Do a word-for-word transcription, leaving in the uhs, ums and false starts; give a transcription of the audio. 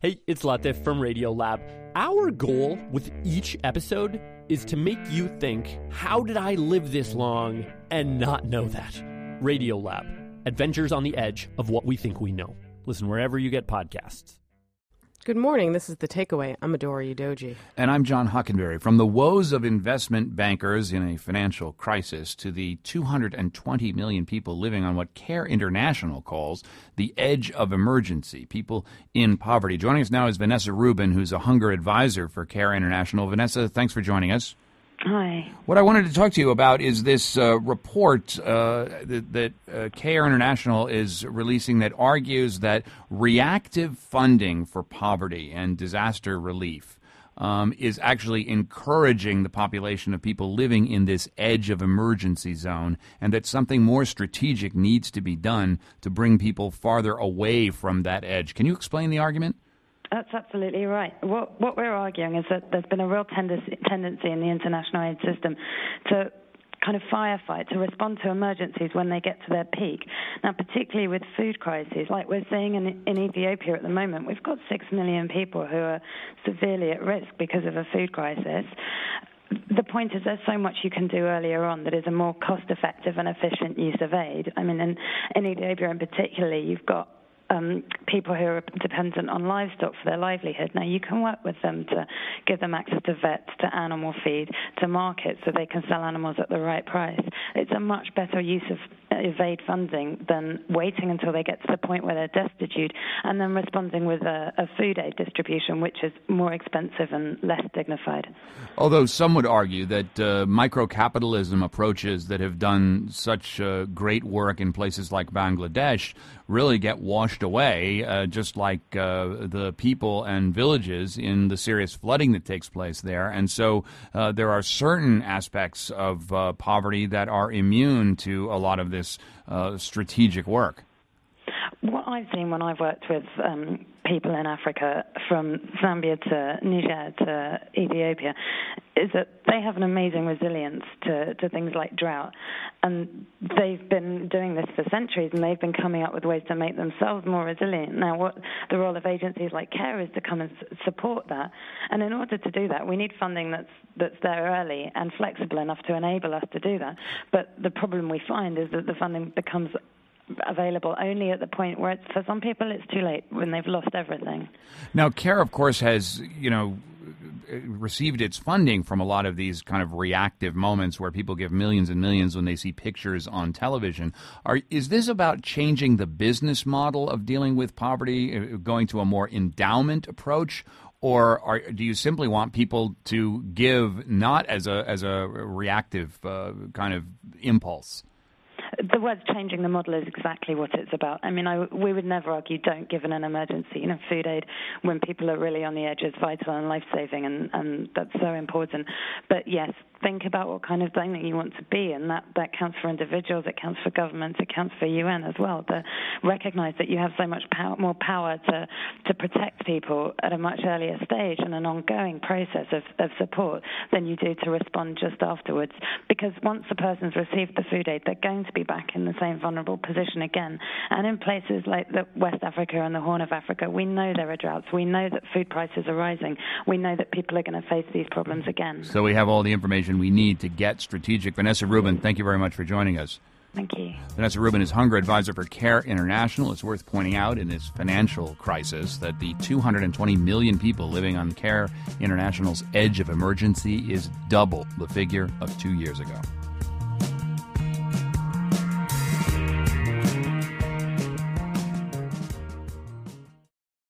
Hey, it's Latif from Radiolab. Our goal with each episode is to make you think, how did I live this long and not know that? Radiolab, adventures on the edge of what we think we know. Listen wherever you get podcasts. Good morning. This is The Takeaway. I'm Adora Udoji. And I'm John Hockenberry. From the woes of investment bankers in a financial crisis to the two hundred twenty million people living on what CARE International calls the edge of emergency, people in poverty. Joining us now is Vanessa Rubin, who's a hunger advisor for CARE International. Vanessa, thanks for joining us. Hi. What I wanted to talk to you about is this uh, report uh, that, that uh, CARE International is releasing that argues that reactive funding for poverty and disaster relief um, is actually encouraging the population of people living in this edge of emergency zone, and that something more strategic needs to be done to bring people farther away from that edge. Can you explain the argument? That's absolutely right. What what we're arguing is that there's been a real tendency, tendency in the international aid system to kind of firefight, to respond to emergencies when they get to their peak. Now, particularly with food crises, like we're seeing in, in Ethiopia at the moment, we've got six million people who are severely at risk because of a food crisis. The point is there's so much you can do earlier on that is a more cost-effective and efficient use of aid. I mean, in, in Ethiopia in particular, you've got Um, people who are dependent on livestock for their livelihood. Now, you can work with them to give them access to vets, to animal feed, to markets so they can sell animals at the right price. It's a much better use of, of aid funding than waiting until they get to the point where they're destitute and then responding with a, a food aid distribution, which is more expensive and less dignified. Although some would argue that uh, micro-capitalism approaches that have done such uh, great work in places like Bangladesh really get washed away, uh, just like uh, the people and villages in the serious flooding that takes place there. And so uh, there are certain aspects of uh, poverty that are immune to a lot of this uh, strategic work. What I've seen when I've worked with um, people in Africa, from Zambia to Niger to Ethiopia, is that they have an amazing resilience to, to things like drought. And they've been doing this for centuries, and they've been coming up with ways to make themselves more resilient. Now, what the role of agencies like CARE is to come and support that. And in order to do that, we need funding that's, that's there early and flexible enough to enable us to do that. But the problem we find is that the funding becomes available only at the point where it's, for some people it's too late, when they've lost everything. Now, CARE, of course, has, you know, received its funding from a lot of these kind of reactive moments where people give millions and millions when they see pictures on television. Are, is this about changing the business model of dealing with poverty, going to a more endowment approach? Or are, do you simply want people to give not as a, as a reactive uh, kind of impulse? The words changing the model is exactly what it's about. I mean, I, we would never argue don't give in an emergency. You know, food aid when people are really on the edge is vital and life-saving, and, and that's so important. But yes, think about what kind of thing that you want to be, and that, that counts for individuals, it counts for governments, it counts for U N as well, to recognize that you have so much power, more power to, to protect people at a much earlier stage and an ongoing process of, of support than you do to respond just afterwards. Because once the person's received the food aid, they're going to be back in the same vulnerable position again. And in places like the West Africa and the Horn of Africa, we know there are droughts. We know that food prices are rising. We know that people are going to face these problems again. So we have all the information we need to get strategic. Vanessa Rubin, thank you very much for joining us. Thank you. Vanessa Rubin is hunger advisor for CARE International. It's worth pointing out in this financial crisis that the two hundred twenty million people living on CARE International's edge of emergency is double the figure of two years ago.